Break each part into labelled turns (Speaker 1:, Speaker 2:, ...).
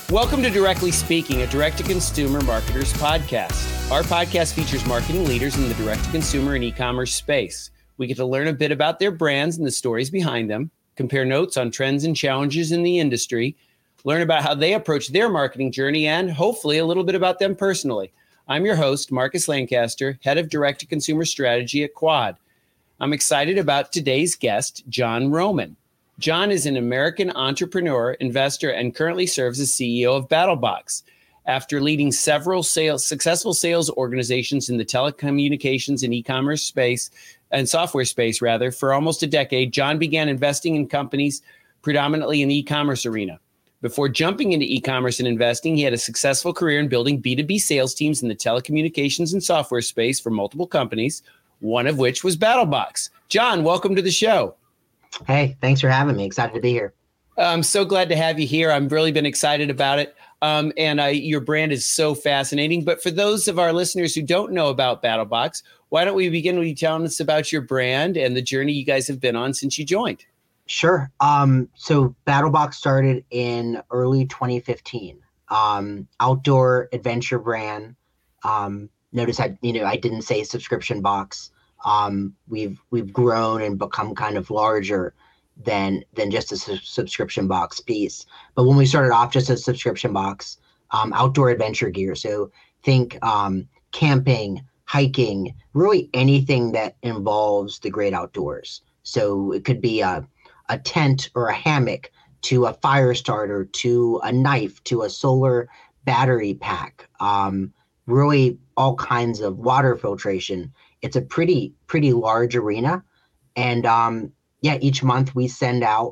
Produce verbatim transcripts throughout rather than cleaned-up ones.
Speaker 1: Welcome to Directly Speaking, a direct-to-consumer marketers podcast. Our podcast features marketing leaders in the direct-to-consumer and e-commerce space. We get to learn a bit about their brands and the stories behind them, compare notes on trends and challenges in the industry, learn about how they approach their marketing journey, and hopefully a little bit about them personally. I'm your host, Marcus Lancaster, head of direct-to-consumer strategy at Quad. I'm excited about today's guest, John Roman. John is an American entrepreneur, investor, and currently serves as C E O of BattlBox. After leading several sales, successful sales organizations in the telecommunications and e-commerce space, and software space rather, for almost a decade, John began investing in companies predominantly in the e-commerce arena. Before jumping into e-commerce and investing, he had a successful career in building B two B sales teams in the telecommunications and software space for multiple companies, one of which was BattlBox. John, welcome to the show.
Speaker 2: Hey, thanks for having me. Excited to be here.
Speaker 1: I'm so glad to have you here. I've really been excited about it. Um, and I, your brand is so fascinating. But for those of our listeners who don't know about BattlBox, why don't we begin with you telling us about your brand and the journey you guys have been on since you joined?
Speaker 2: Sure. Um, so BattlBox started in early twenty fifteen. Um, outdoor adventure brand. Um, notice I, you know, I didn't say subscription box. Um, we've we've grown and become kind of larger than than just a su- subscription box piece. But when we started off just a subscription box, um, outdoor adventure gear. So think um, camping, hiking, really anything that involves the great outdoors. So it could be a a tent or a hammock to a fire starter to a knife to a solar battery pack. Um, really all kinds of water filtration. It's a pretty, pretty large arena. And um, yeah, each month we send out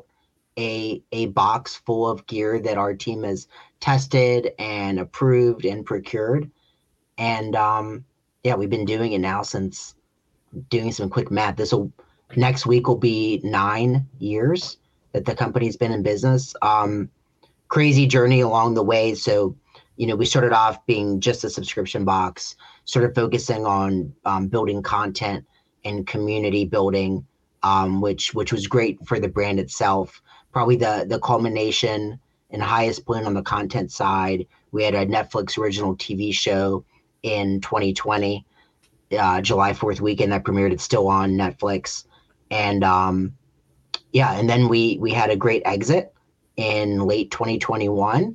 Speaker 2: a a box full of gear that our team has tested and approved and procured. And um, yeah, we've been doing it now since, doing some quick math. This will, next week will be nine years that the company's been in business. Um, crazy journey along the way. So, you know, we started off being just a subscription box, started focusing on um, building content and community building, um, which which was great for the brand itself. Probably the the culmination and highest point on the content side. We had a Netflix original T V show in twenty twenty, uh, July fourth weekend that premiered. It's still on Netflix, and um, yeah, and then we we had a great exit in late twenty twenty-one.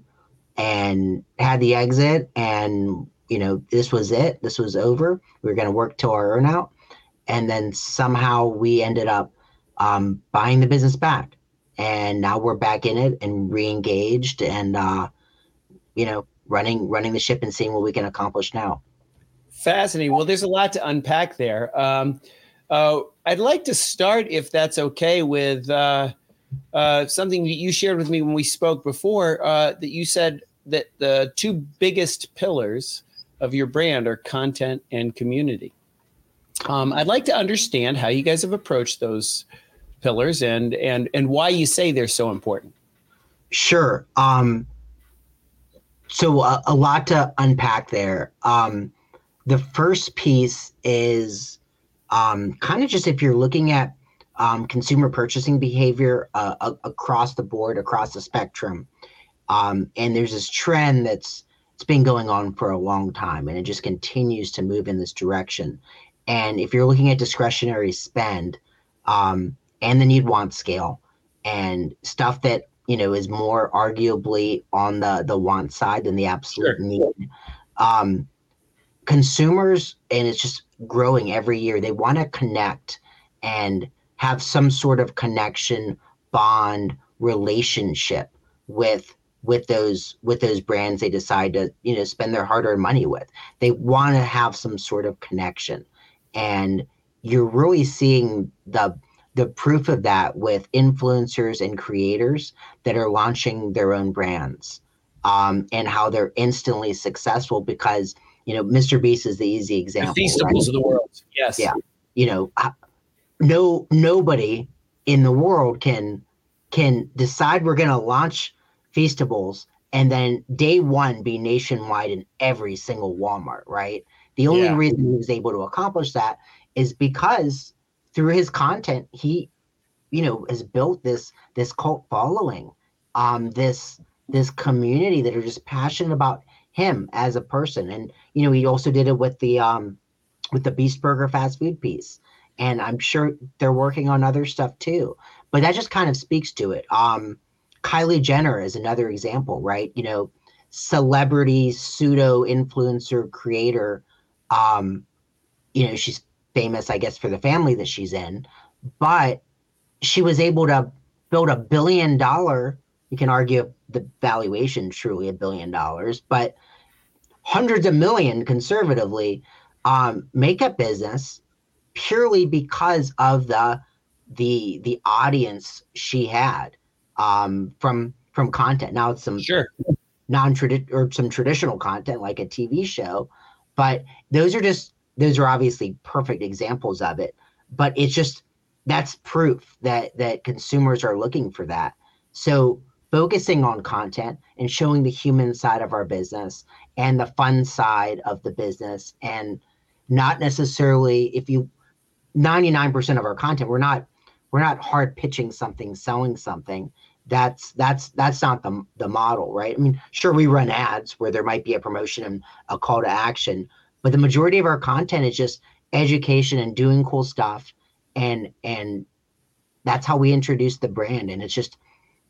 Speaker 2: And had the exit, and you know, this was it. This was over. We were going to work till our earnout, and then somehow we ended up um, buying the business back, and now we're back in it and re-engaged, and uh, you know, running running the ship and seeing what we can accomplish now.
Speaker 1: Fascinating. Well, there's a lot to unpack there. Um, uh, I'd like to start, if that's okay, with. Uh, Uh, something that you shared with me when we spoke before, uh, that you said that the two biggest pillars of your brand are content and community. Um, I'd like to understand how you guys have approached those pillars and and and why you say they're so important.
Speaker 2: Sure. Um, so a, a lot to unpack there. Um, the first piece is um, kind of just if you're looking at Um, consumer purchasing behavior uh, a- across the board, across the spectrum. Um, and there's this trend that's it's been going on for a long time, and it just continues to move in this direction. And if you're looking at discretionary spend um, and the need want scale and stuff that, you know, is more arguably on the, the want side than the absolute
Speaker 1: Sure.
Speaker 2: need, um, consumers, and it's just growing every year, they want to connect and have some sort of connection, bond, relationship with with those with those brands they decide to, you know, spend their hard-earned money with. They want to have some sort of connection, and you're really seeing the the proof of that with influencers and creators that are launching their own brands, um, and how they're instantly successful because, you know, Mister Beast is the easy example.
Speaker 1: The Feastables
Speaker 2: right?
Speaker 1: of the world. Yes.
Speaker 2: Yeah. You know. No, nobody in the world can can decide we're going to launch Feastables and then day one be nationwide in every single Walmart, right? The only
Speaker 1: Yeah.
Speaker 2: reason he was able to accomplish that is because through his content, he, you know, has built this this cult following, um, this this community that are just passionate about him as a person. And, you know, he also did it with the, um, with the Beast Burger fast food piece. And I'm sure they're working on other stuff too, but that just kind of speaks to it. Um, Kylie Jenner is another example, right? You know, celebrity, pseudo influencer creator. Um, you know, she's famous, I guess, for the family that she's in, but she was able to build a billion dollar, you can argue the valuation truly a billion dollars, but hundreds of million conservatively, um, makeup business purely because of the the the audience she had um, from from content. Now it's some
Speaker 1: Sure.
Speaker 2: non-traditional or some traditional content like a T V show, but those are just those are obviously perfect examples of it. But it's just that's proof that that consumers are looking for that. So focusing on content and showing the human side of our business and the fun side of the business, and not necessarily if you ninety-nine percent of our content, we're not we're not hard pitching something, selling something. That's that's that's not the the model, right? I mean, sure, we run ads where there might be a promotion and a call to action, but the majority of our content is just education and doing cool stuff, and and that's how we introduce the brand. And it's just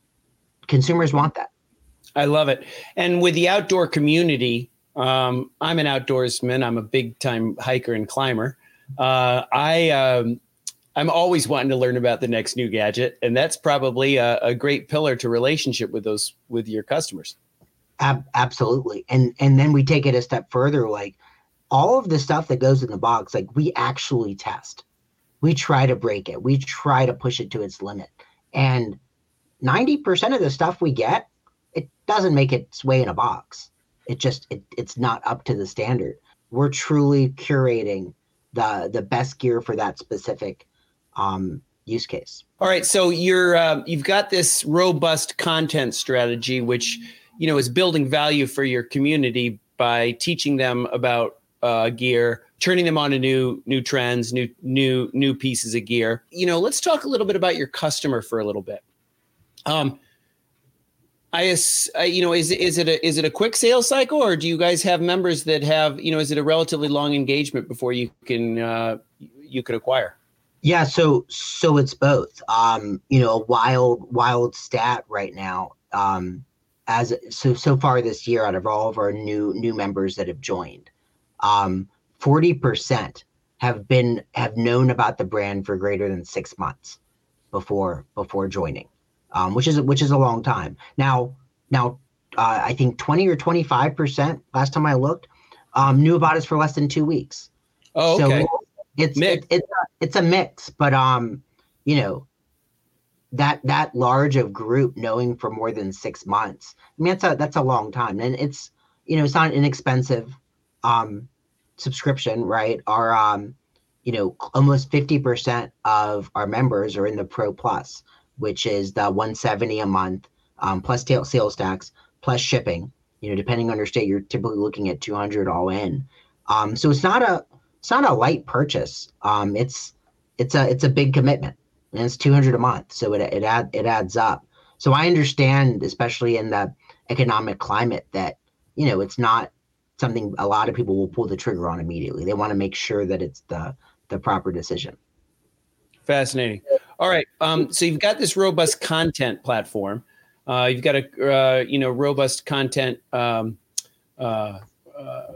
Speaker 2: consumers want that.
Speaker 1: I love it. And with the outdoor community, um, I'm an outdoorsman. I'm a big time hiker and climber. Uh, I, um, I'm always wanting to learn about the next new gadget, and that's probably a, a great pillar to relationship with those, with your customers.
Speaker 2: Ab- absolutely. And, and then we take it a step further, like all of the stuff that goes in the box, like we actually test, we try to break it. We try to push it to its limit. And ninety percent of the stuff we get, it doesn't make its way in a box. It just, it, it's not up to the standard. We're truly curating the the best gear for that specific um, use case.
Speaker 1: All right, so you're uh, you've got this robust content strategy, which you know is building value for your community by teaching them about uh, gear, turning them on to new new trends, new new new pieces of gear. You know, let's talk a little bit about your customer for a little bit. Um, I, I, you know, is is it a is it a quick sales cycle, or do you guys have members that have, you know, is it a relatively long engagement before you can uh, you could acquire?
Speaker 2: Yeah, so so it's both. Um, you know, a wild wild stat right now. Um, as so so far this year, out of all of our new new members that have joined, um, forty percent have been have known about the brand for greater than six months before before joining. Um, which is which is a long time. Now, now uh, I think twenty or twenty-five percent last time I looked um, knew about us for less than two weeks.
Speaker 1: Oh, okay.
Speaker 2: So it's it, it's a, it's a mix, but um, you know, that that large of group knowing for more than six months. I mean, that's a that's a long time, and it's you know it's not an inexpensive um, subscription, right? Our um, you know, almost fifty percent of our members are in the Pro Plus, which is the one hundred seventy dollars a month, um, plus tail sales tax, plus shipping. You know, depending on your state, you're typically looking at two hundred dollars all in. Um, so it's not a it's not a light purchase. Um, it's it's a it's a big commitment, and it's two hundred dollars a month. So it it add it adds up. So I understand, especially in the economic climate, that you know it's not something a lot of people will pull the trigger on immediately. They want to make sure that it's the the proper decision.
Speaker 1: Fascinating. All right. Um, so you've got this robust content platform. Uh, you've got a uh, you know robust content, um, uh, uh,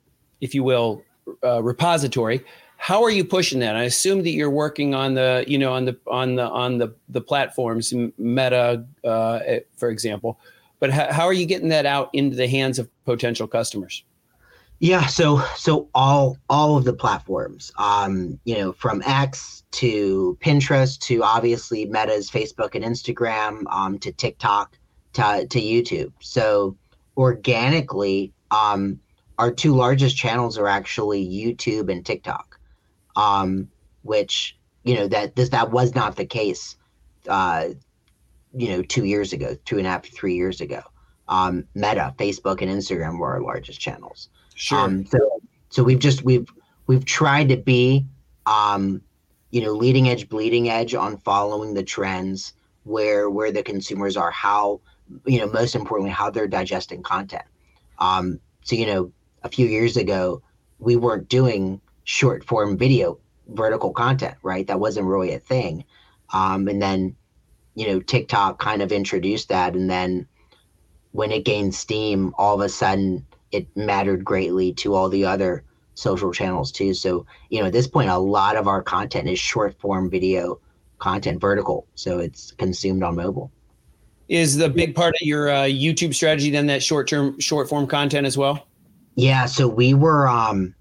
Speaker 1: if you will, uh, repository. How are you pushing that? I assume that you're working on the you know on the on the on the the platforms, Meta, uh, for example. But how, how are you getting that out into the hands of potential customers?
Speaker 2: Yeah, so so all all of the platforms, um, you know, from X to Pinterest to obviously Meta's Facebook and Instagram, um, to TikTok to to YouTube. So organically, um, our two largest channels are actually YouTube and TikTok, um, which you know that this that was not the case, uh, you know, two years ago, two and a half, three years ago. Um, Meta, Facebook, and Instagram were our largest channels.
Speaker 1: Sure.
Speaker 2: Um, so, so we've just we've we've tried to be, um, you know, leading edge, bleeding edge on following the trends where where the consumers are, how you know, most importantly, how they're digesting content. Um, so, you know, a few years ago, we weren't doing short form video vertical content, right? That wasn't really a thing. Um, and then, you know, TikTok kind of introduced that. And then when it gained steam, all of a sudden it mattered greatly to all the other social channels too. So, you know, at this point, a lot of our content is short form video content, vertical. So it's consumed on mobile.
Speaker 1: Is the big part of your uh, YouTube strategy then that short term, short form content as well?
Speaker 2: Yeah. So we were, um,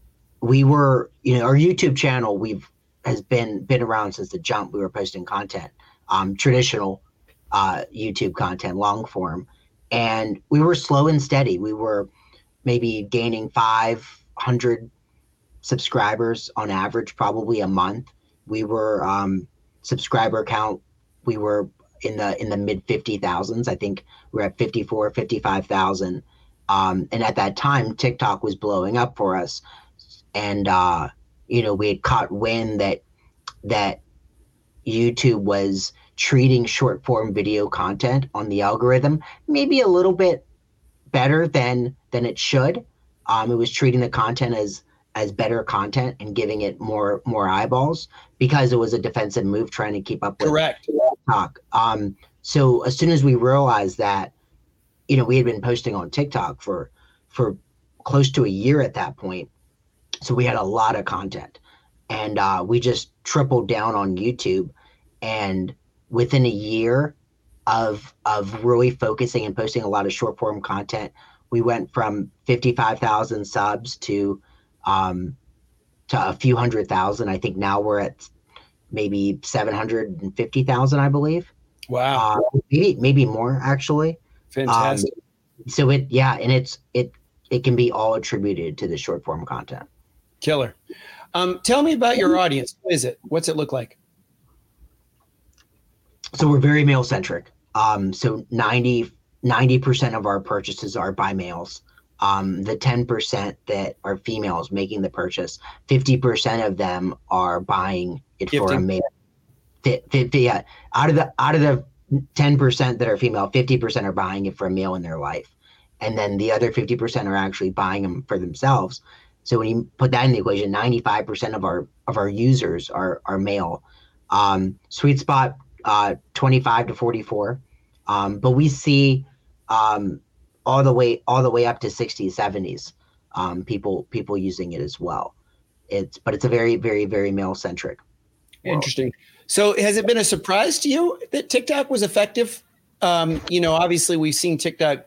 Speaker 2: we were, you know, our YouTube channel, we've has been, been around since the jump. We were posting content, um, traditional uh, YouTube content, long form. And we were slow and steady. We were maybe gaining five hundred subscribers on average, probably a month. We were um, subscriber count. We were in the in the mid fifty thousands. I think we we're at fifty-four, fifty-five thousand. Um, and at that time, TikTok was blowing up for us. And, uh, you know, we had caught wind that that YouTube was treating short form video content on the algorithm maybe a little bit better than than it should. Um, it was treating the content as as better content and giving it more more eyeballs because it was a defensive move trying to keep up with
Speaker 1: Correct.
Speaker 2: TikTok. Um, so as soon as we realized that, you know, we had been posting on TikTok for for close to a year at that point, so we had a lot of content, and uh, we just tripled down on YouTube. And within a year of of really focusing and posting a lot of short form content, we went from fifty-five thousand subs to um, to a few hundred thousand. I think now we're at maybe seven hundred fifty thousand, I believe.
Speaker 1: Wow.
Speaker 2: Uh, maybe maybe more actually.
Speaker 1: Fantastic.
Speaker 2: Um, so it yeah, and it's it it can be all attributed to the short form content.
Speaker 1: Killer. Um, tell me about your audience. What is it? What's it look like?
Speaker 2: So we're very male centric. Um, so ninety percent of our purchases are by males. Um, the ten percent that are females making the purchase, fifty percent of them are buying it fifty for a male. fifty, yeah. Out of the out of the ten percent that are female, fifty percent are buying it for a male in their life. And then the other fifty percent are actually buying them for themselves. So when you put that in the equation, ninety-five percent of our of our users are are male. Um, sweet spot, uh, twenty-five to forty-four. Um, but we see um, all the way all the way up to sixties, seventies. Um, people people using it as well. It's but it's a very very very male centric.
Speaker 1: Interesting. So has it been a surprise to you that TikTok was effective? Um, you know, obviously we've seen TikTok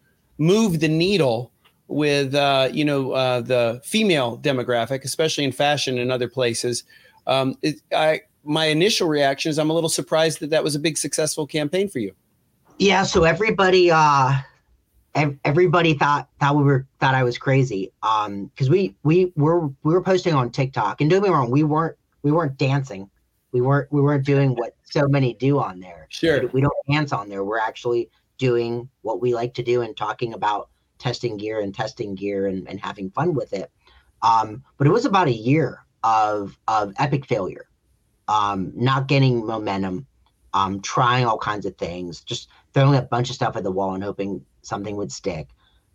Speaker 1: move the needle with, uh, you know, uh, the female demographic, especially in fashion and other places. Um, it, I, my initial reaction is I'm a little surprised that that was a big successful campaign for you.
Speaker 2: Yeah. So everybody, uh, ev- everybody thought, thought we were, thought I was crazy. Um, cause we, we were, we were posting on TikTok, and don't get me wrong, we weren't, we weren't dancing. We weren't, we weren't doing what so many do on there.
Speaker 1: Sure.
Speaker 2: We, we don't dance on there. We're actually doing what we like to do and talking about testing gear and testing gear and, and having fun with it. Um, but it was about a year of, of epic failure, um, not getting momentum, um, trying all kinds of things, just throwing a bunch of stuff at the wall and hoping something would stick.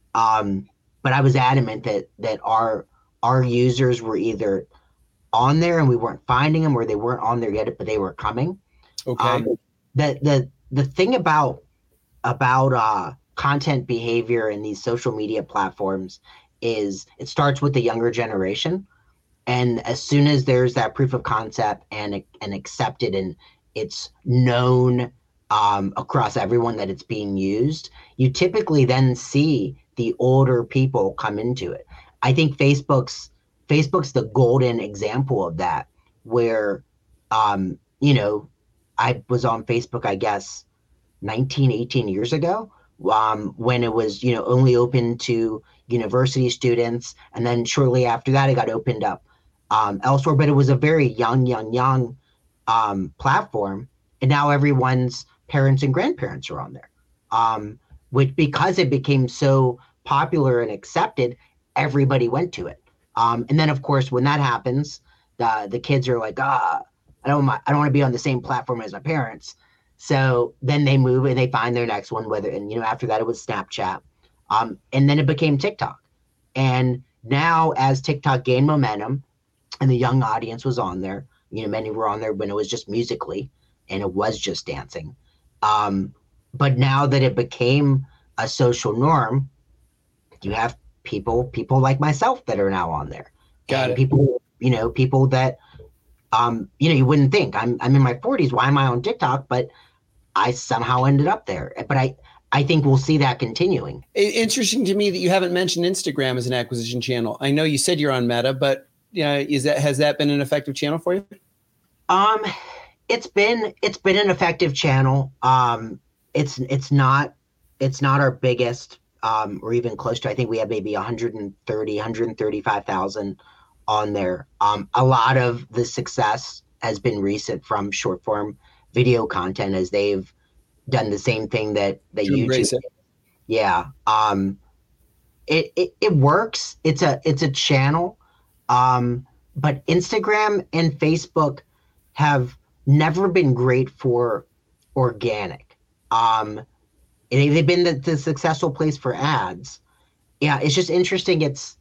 Speaker 2: Um, but I was adamant that, that our, our users were either on there and we weren't finding them, or they weren't on there yet, but they were coming.
Speaker 1: Okay.
Speaker 2: Um, the, the, the thing about, about, uh, content behavior in these social media platforms is it starts with the younger generation. And as soon as there's that proof of concept and, and accepted and it's known um, across everyone that it's being used, you typically then see the older people come into it. I think Facebook's Facebook's the golden example of that, where, um, you know, I was on Facebook, I guess, nineteen, eighteen years ago, um, when it was, you know, only open to university students. And then shortly after that, it got opened up um, elsewhere. But it was a very young, young, young um, platform. And now everyone's parents and grandparents are on there, um, which because it became so popular and accepted, everybody went to it. Um, and then, of course, when that happens, the the kids are like, ah, I don't want I don't want to be on the same platform as my parents. So then they move and they find their next one, whether, and, you know, after that it was Snapchat. Um, and then it became TikTok. And now as TikTok gained momentum and the young audience was on there, you know, many were on there when it was just Musically and it was just dancing. Um, but now that it became a social norm, you have people, people like myself that are now on there.
Speaker 1: Got
Speaker 2: and
Speaker 1: it.
Speaker 2: People, you know, people that, um, you know, you wouldn't think. I'm I'm in my forties. Why am I on TikTok? But I somehow ended up there. But I, I think we'll see that continuing.
Speaker 1: Interesting to me that you haven't mentioned Instagram as an acquisition channel. I know you said you're on Meta, but yeah, is that has that been an effective channel for you?
Speaker 2: Um, it's been it's been an effective channel. Um, it's it's not it's not our biggest, um, or even close to. I think we have maybe one thirty, one thirty-five thousand on there. Um, a lot of the success has been recent from short form video content, as they've done the same thing that that
Speaker 1: To embrace
Speaker 2: YouTube.
Speaker 1: it.
Speaker 2: Yeah. Um, it, it it works. It's a it's a channel, um, but Instagram and Facebook have never been great for organic. Um, and they've been the, the successful place for ads. Yeah, it's just interesting. It's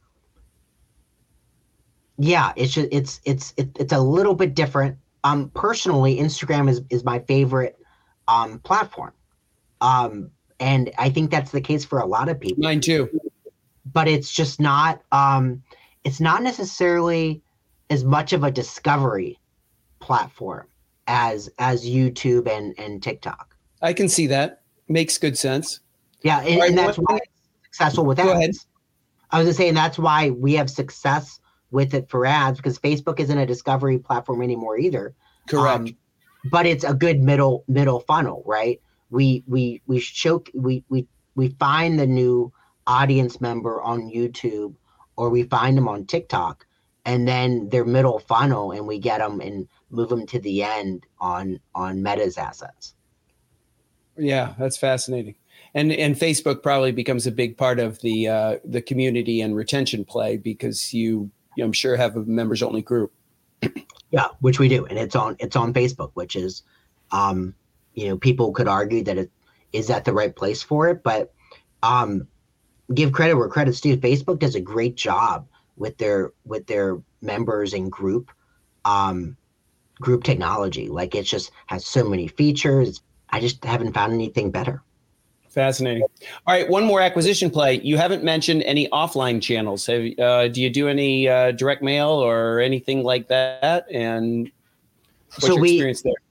Speaker 2: yeah, it's just it's it's it, it's a little bit different. Um, personally, Instagram is is my favorite um platform. Um, and I think that's the case for a lot of people.
Speaker 1: Mine too.
Speaker 2: But it's just not um it's not necessarily as much of a discovery platform as as YouTube and and TikTok.
Speaker 1: I can see that. Makes good sense.
Speaker 2: Yeah, and,
Speaker 1: Right,
Speaker 2: and that's
Speaker 1: what-
Speaker 2: why it's successful with
Speaker 1: Go
Speaker 2: ads.
Speaker 1: ahead.
Speaker 2: I was just saying that's why we have success with it for ads, because Facebook isn't a discovery platform anymore either.
Speaker 1: Correct.
Speaker 2: Um, but it's a good middle middle funnel, right? We we we show we we we find the new audience member on YouTube, or we find them on TikTok, and then their middle funnel, and we get them and move them to the end on on Meta's assets.
Speaker 1: Yeah, that's fascinating. And and Facebook probably becomes a big part of the uh, the community and retention play, because you, you I'm sure have a members only group.
Speaker 2: Yeah, which we do, and it's on it's on Facebook, which is, um, you know, people could argue that it is that the right place for it, but um, give credit where credit's due. Facebook does a great job with their with their members and group um, group technology. Like, it just has so many features. I just haven't found anything better.
Speaker 1: Fascinating. All right, one more acquisition play. You haven't mentioned any offline channels. Have, uh, do you do any uh, direct mail or anything like that? And what's
Speaker 2: So
Speaker 1: your
Speaker 2: we-
Speaker 1: experience there?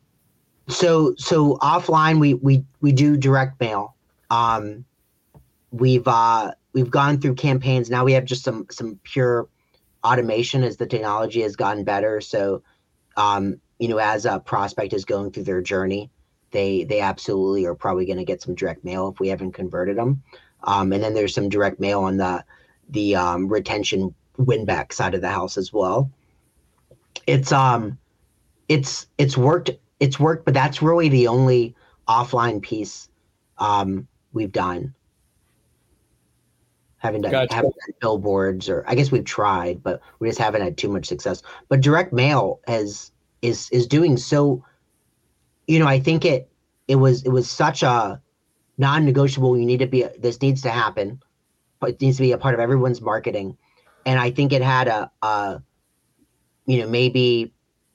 Speaker 2: So so offline, we we we do direct mail. Um, we've uh, we've gone through campaigns. Now we have just some some pure automation as the technology has gotten better. So, um, you know, as a prospect is going through their journey, they they absolutely are probably going to get some direct mail if we haven't converted them. Um, and then there's some direct mail on the the um, retention win back side of the house as well. It's um, it's it's worked. It's worked, but that's really the only offline piece um, we've done. Haven't done,
Speaker 1: Gotcha.
Speaker 2: haven't done billboards, or I guess we've tried, but we just haven't had too much success. But direct mail has is is doing so. You know, I think it it was it was such a non-negotiable. You need to be this needs to happen, but it needs to be a part of everyone's marketing. And I think it had a, a you know, maybe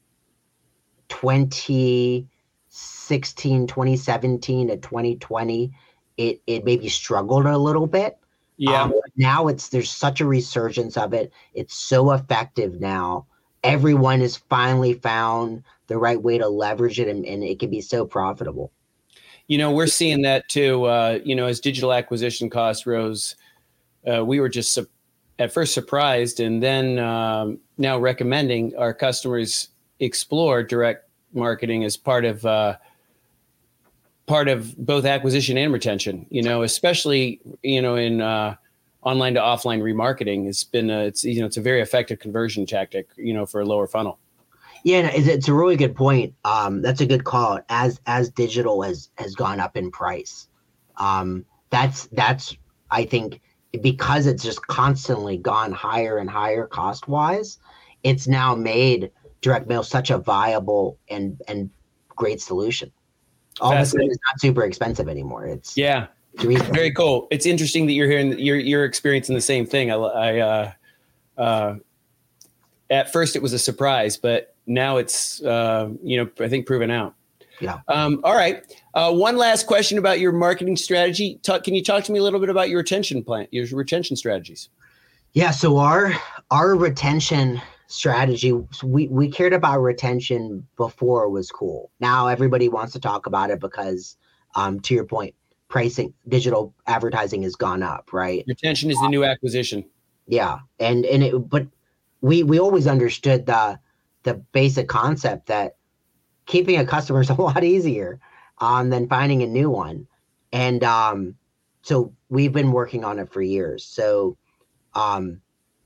Speaker 2: twenty sixteen, twenty seventeen to twenty twenty, it it maybe struggled a little bit.
Speaker 1: Yeah.
Speaker 2: Um, now it's there's such a resurgence of it. It's so effective now. Everyone has finally found the right way to leverage it, and, and it can be so profitable.
Speaker 1: You know, we're seeing that too. Uh, you know, as digital acquisition costs rose, uh, we were just su- at first surprised, and then um, now recommending our customers explore direct marketing as part of uh, part of both acquisition and retention. You know, especially you know in uh, online to offline remarketing, it's been a, it's you know it's a very effective conversion tactic. You know, for a lower funnel.
Speaker 2: Yeah, no, it's, it's a really good point. Um, that's a good call. As as digital has has gone up in price, um, that's that's I think because it's just constantly gone higher and higher cost wise, it's now made direct mail such a viable and and great solution. all of a sudden it's not super expensive anymore. It's
Speaker 1: yeah, it's very cool. It's interesting that you're hearing you're you're experiencing the same thing. I, I uh, uh, at first it was a surprise, but now it's uh, you know I think proven out.
Speaker 2: Yeah.
Speaker 1: Um, all right. Uh, one last question about your marketing strategy. Talk, can you talk to me a little bit about your retention plan, your retention strategies?
Speaker 2: Yeah. So our our retention strategy, we we cared about retention before it was cool. Now everybody wants to talk about it because, um, to your point, pricing, digital advertising has gone up, right?
Speaker 1: Retention is the new acquisition.
Speaker 2: Yeah, and and it, but we we always understood the the basic concept that keeping a customer is a lot easier um, than finding a new one. And um, so we've been working on it for years. So um,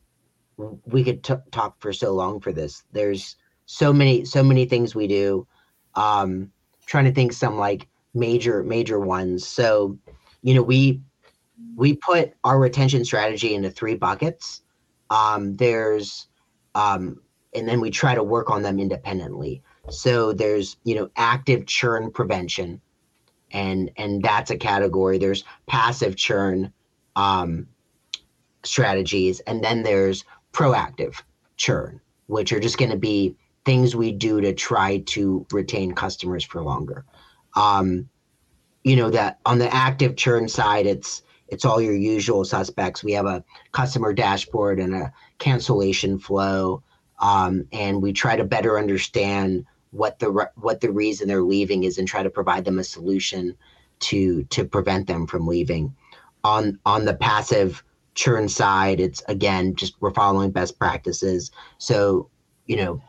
Speaker 2: we could t- talk for so long for this. There's so many, so many things we do. Um, trying to think some like major, major ones. So, you know, we, we put our retention strategy into three buckets. Um, there's, um, and then we try to work on them independently. So there's, you know, active churn prevention, and and that's a category. There's passive churn um, strategies, and then there's proactive churn, which are just going to be things we do to try to retain customers for longer. Um, you know, that on the active churn side, it's it's all your usual suspects. We have a customer dashboard and a cancellation flow, um, and we try to better understand what the re- what the reason they're leaving is and try to provide them a solution to to prevent them from leaving. On on the passive churn side, it's again just we're following best practices. So, you know,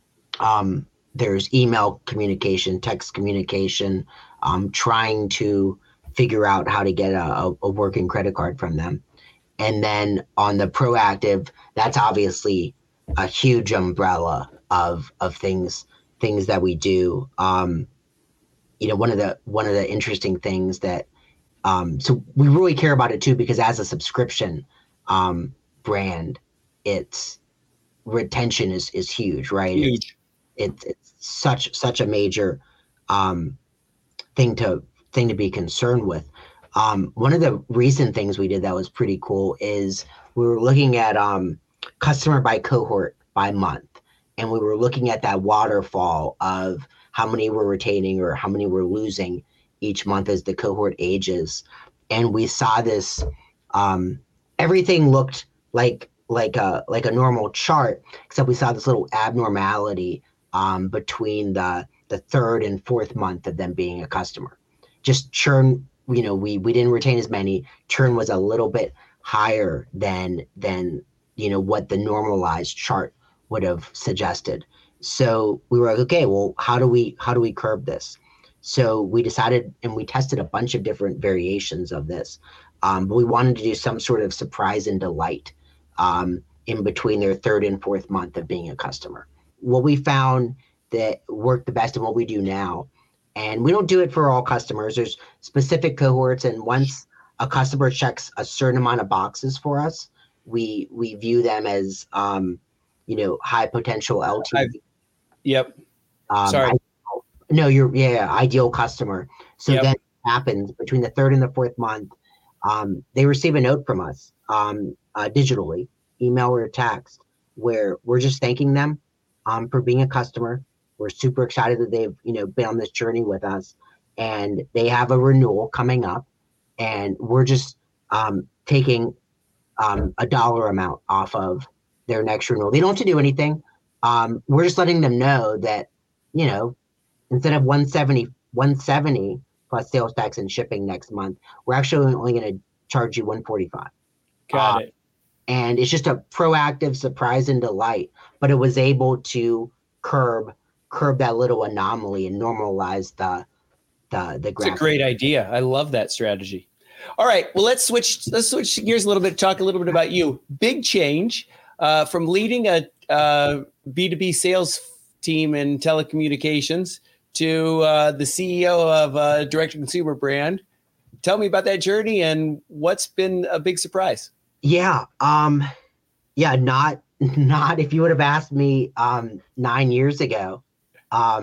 Speaker 2: um, there's email communication, text communication, um, trying to figure out how to get a, a working credit card from them. And then on the proactive, that's obviously a huge umbrella of of things. things that we do. Um, you know, one of the one of the interesting things that um, so we really care about it too, because as a subscription um, brand, it's retention is is huge, right?
Speaker 1: Huge.
Speaker 2: It's, it's it's such such a major um, thing to thing to be concerned with. Um, one of the recent things we did that was pretty cool is we were looking at um, customer by cohort by month. And we were looking at that waterfall of how many we're retaining or how many we're losing each month as the cohort ages. And we saw this, um, everything looked like like a like a normal chart, except we saw this little abnormality um, between the the third and fourth month of them being a customer. Just churn, you know, we we didn't retain as many. Churn was a little bit higher than than you know what the normalized chart would have suggested. So we were like, okay, well, how do we how do we curb this? So we decided, and we tested a bunch of different variations of this, um, but we wanted to do some sort of surprise and delight um, in between their third and fourth month of being a customer. What we found that worked the best and what we do now, and we don't do it for all customers. There's specific cohorts, and once a customer checks a certain amount of boxes for us, we we view them as um, you know, high potential L T V.
Speaker 1: I've, yep.
Speaker 2: Um,
Speaker 1: Sorry.
Speaker 2: I, no, you're yeah, ideal customer. So
Speaker 1: Yep.
Speaker 2: then what happens between the third and the fourth month, um, they receive a note from us um, uh, digitally, email or text, where we're just thanking them um, for being a customer. We're super excited that they've you know been on this journey with us, and they have a renewal coming up, and we're just um, taking um, a dollar amount off of their next renewal. They don't have to do anything. Um, we're just letting them know that, you know, instead of one seventy, one seventy plus sales tax and shipping next month, we're actually only going to charge you one forty-five.
Speaker 1: Got
Speaker 2: uh,
Speaker 1: it.
Speaker 2: And it's just a proactive surprise and delight, but it was able to curb curb that little anomaly and normalize the the the graph.
Speaker 1: It's a great idea. I love that strategy. All right. Well, let's switch. Let's switch gears a little bit. Talk a little bit about you. Big change uh, from leading a uh, B two B sales team in telecommunications to uh, the C E O of a direct-to-consumer brand. Tell me about that journey and what's been a big surprise.
Speaker 2: Yeah. Um, yeah. Not not if you would have asked me um, nine years ago, um,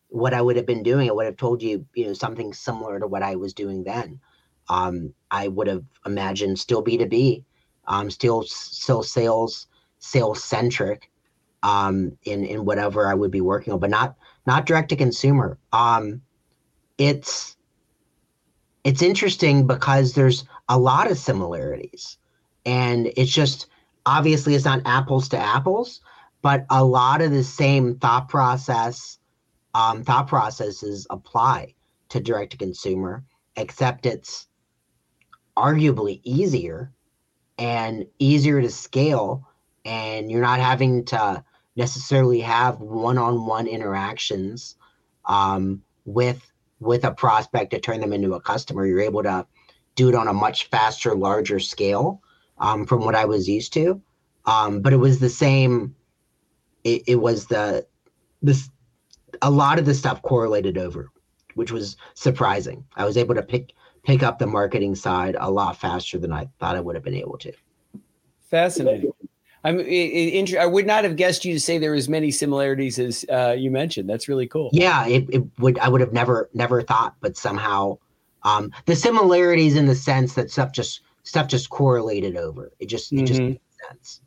Speaker 2: what I would have been doing, I would have told you, you know, something similar to what I was doing then. Um, I would have imagined still B two B, um, still still sales, sales centric, um, in in whatever I would be working on, but not not direct to consumer. Um, it's it's interesting because there's a lot of similarities, and it's just obviously it's not apples to apples, but a lot of the same thought process, um, thought processes apply to direct to consumer, except it's arguably easier and easier to scale, and you're not having to necessarily have one-on-one interactions um, with with a prospect to turn them into a customer. You're able to do it on a much faster, larger scale um, from what I was used to. Um, but it was the same. It, it was the this a lot of the stuff correlated over, which was surprising. I was able to pick pick up the marketing side a lot faster than I thought I would have been able to.
Speaker 1: Fascinating. I'm it, it, I would not have guessed you to say there as many similarities as uh, you mentioned. That's really cool.
Speaker 2: Yeah, it, it would. I would have never never thought, but somehow um, the similarities in the sense that stuff just stuff just correlated over. It just mm-hmm. it just makes sense.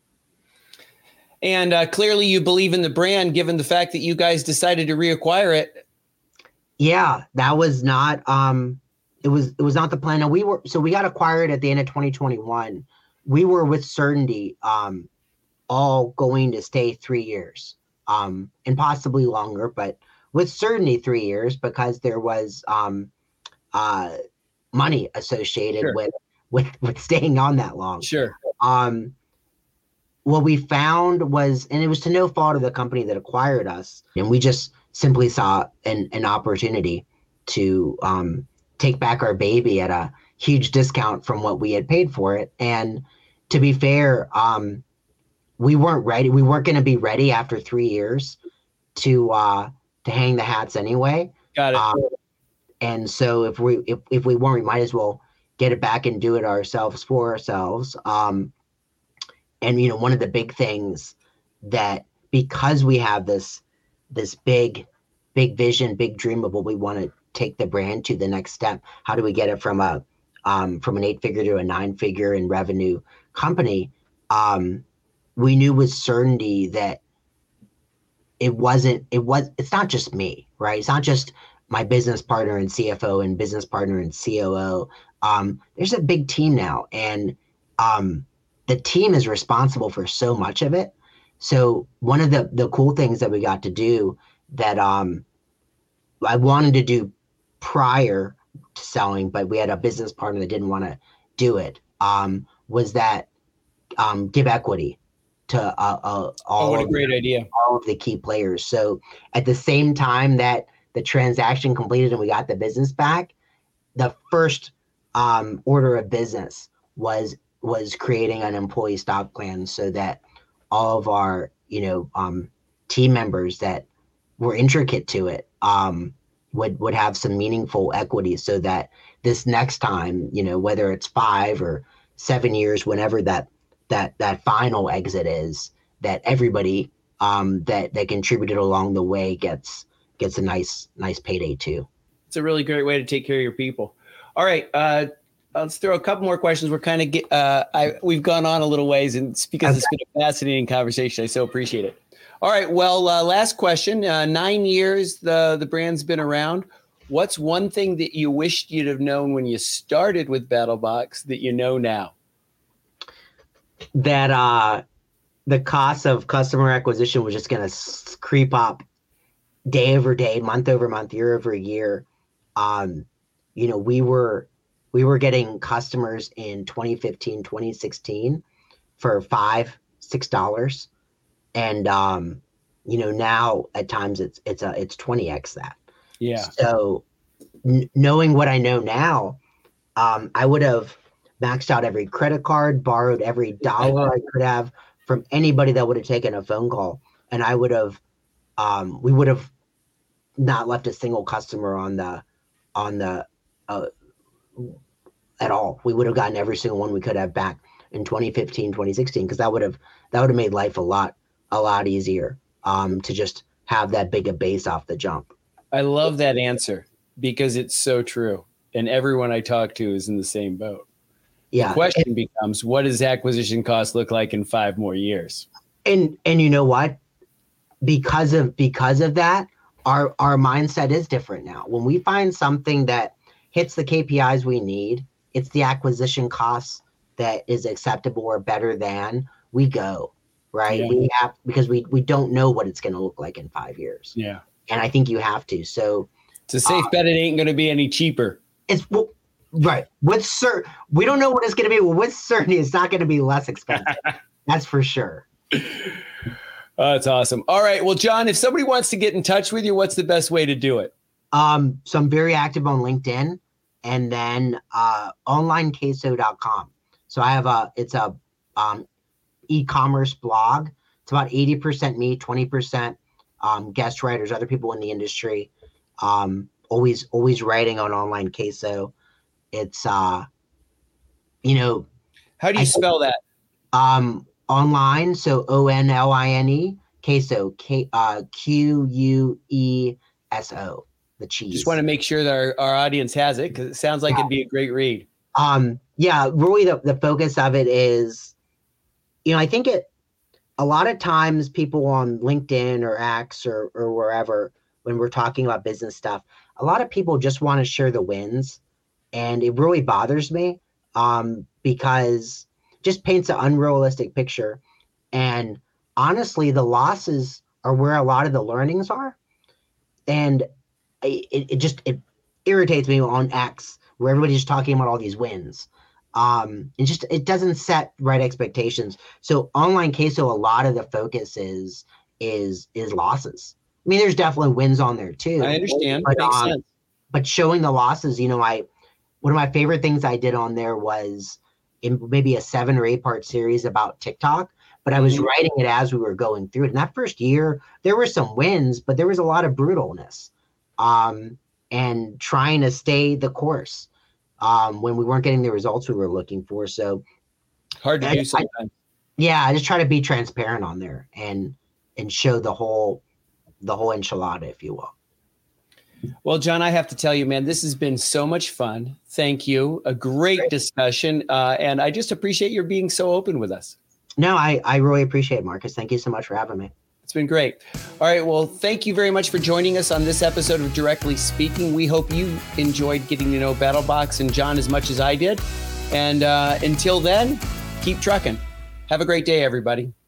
Speaker 1: And uh, clearly, you believe in the brand, given the fact that you guys decided to reacquire it.
Speaker 2: Yeah, that was not. Um, it was it was not the plan. Now we were so we got acquired at the end of twenty twenty-one. We were with certainty um, all going to stay three years um, and possibly longer, but with certainty three years because there was um, uh, money associated sure. with, with with staying on that long.
Speaker 1: Sure.
Speaker 2: Um, what we found was, and it was to no fault of the company that acquired us, and we just simply saw an, an opportunity to um, take back our baby at a huge discount from what we had paid for it. And to be fair, um, we weren't ready. We weren't going to be ready after three years to uh, to hang the hats anyway.
Speaker 1: Got it. Um,
Speaker 2: and so if we if, if we weren't, we might as well get it back and do it ourselves for ourselves. Um, and you know, one of the big things that because we have this this big big vision, big dream of what we want to take the brand to the next step. How do we get it from a um, from an eight figure to a nine figure in revenue company? Um, we knew with certainty that it wasn't, it was, it's not just me, right? It's not just my business partner and C F O and business partner and C O O. Um, there's a big team now, and um, the team is responsible for so much of it. So one of the, the cool things that we got to do that um, I wanted to do prior to selling, but we had a business partner that didn't want to do it, um, was that um, give equity to uh, uh, all,
Speaker 1: oh, what a
Speaker 2: of
Speaker 1: great
Speaker 2: the,
Speaker 1: idea.
Speaker 2: all of the key players. So at the same time that the transaction completed and we got the business back, the first um, order of business was was creating an employee stock plan so that all of our, you know, um, team members that were intricate to it um, would would have some meaningful equity, so that this next time, you know, whether it's five or seven years, whenever that that that final exit is, that everybody um, that that contributed along the way gets gets a nice nice payday too.
Speaker 1: It's a really great way to take care of your people. All right, uh, let's throw a couple more questions. We're kind of get uh, I we've gone on a little ways, and it's because okay. It's been a fascinating conversation. I so appreciate it. All right, well, uh, last question. Uh, nine years the the brand's been around. What's one thing that you wished you'd have known when you started with BattleBox that you know now?
Speaker 2: That uh, the cost of customer acquisition was just going to s- creep up day over day, month over month, year over year. Um, you know, we were we were getting customers in twenty fifteen, twenty sixteen for five, six dollars, and um, you know, now at times it's it's a it's twenty x that.
Speaker 1: Yeah.
Speaker 2: So n- knowing what I know now, um, I would have maxed out every credit card, borrowed every dollar I could have from anybody that would have taken a phone call, and I would have, um, we would have not left a single customer on the, on the, uh, at all. We would have gotten every single one we could have back in twenty fifteen, twenty sixteen, because that would have that would have made life a lot a lot easier. Um, to just have that big a base off the jump.
Speaker 1: I love that answer because it's so true. And everyone I talk to is in the same boat.
Speaker 2: Yeah.
Speaker 1: The question and, becomes, what does acquisition cost look like in five more years?
Speaker 2: And and you know what? Because of because of that, our our mindset is different now. When we find something that hits the K P Is we need, it's the acquisition costs that is acceptable or better than, we go, right? Yeah. We have, because we we don't know what it's going to look like in five years.
Speaker 1: Yeah.
Speaker 2: And I think you have to. So
Speaker 1: it's a safe uh, bet. It ain't going to be any cheaper.
Speaker 2: It's well, right. With cert, we don't know what it's going to be. Well, with certainty, it's not going to be less expensive. That's for sure.
Speaker 1: Oh, that's awesome. All right. Well, John, if somebody wants to get in touch with you, what's the best way to do it?
Speaker 2: Um, so I'm very active on LinkedIn, and then uh, online queso dot com. So I have a, it's a um, e-commerce blog. It's about eighty percent me, twenty percent um, guest writers, other people in the industry. Um, always, always writing on Online Queso. It's, uh, you know.
Speaker 1: How do you I spell think,
Speaker 2: that? Um, online. So O N L I N E, queso, K, uh, Q U E S O, the cheese.
Speaker 1: Just want to make sure that our, our audience has it, because it sounds like yeah. it'd be a great read.
Speaker 2: Um, yeah, really the, the focus of it is, you know, I think it, a lot of times people on LinkedIn or X or, or wherever, when we're talking about business stuff, a lot of people just want to share the wins. And it really bothers me um, because it just paints an unrealistic picture. And honestly, the losses are where a lot of the learnings are. And it, it just, it irritates me on X, where everybody's talking about all these wins. Um, it just, it doesn't set right expectations. So Online Queso, a lot of the focus is, is, is losses. I mean, there's definitely wins on there too.
Speaker 1: I understand.
Speaker 2: But,
Speaker 1: Makes
Speaker 2: um,
Speaker 1: sense.
Speaker 2: But showing the losses, you know, I, one of my favorite things I did on there was in maybe a seven or eight part series about TikTok, but I was mm-hmm. writing it as we were going through it. In that first year, there were some wins, but there was a lot of brutalness, um, and trying to stay the course. Um, when we weren't getting the results we were looking for. So
Speaker 1: hard to I, do sometimes. I,
Speaker 2: yeah, I just try to be transparent on there and and show the whole the whole enchilada, if you will.
Speaker 1: Well, John, I have to tell you, man, this has been so much fun. Thank you. A great, great. discussion. Uh, and I just appreciate your being so open with us.
Speaker 2: No, I, I really appreciate it, Marcus. Thank you so much for having me.
Speaker 1: It's been great. All right. Well, thank you very much for joining us on this episode of Directly Speaking. We hope you enjoyed getting to know BattleBox and John as much as I did. And uh, until then, keep trucking. Have a great day, everybody.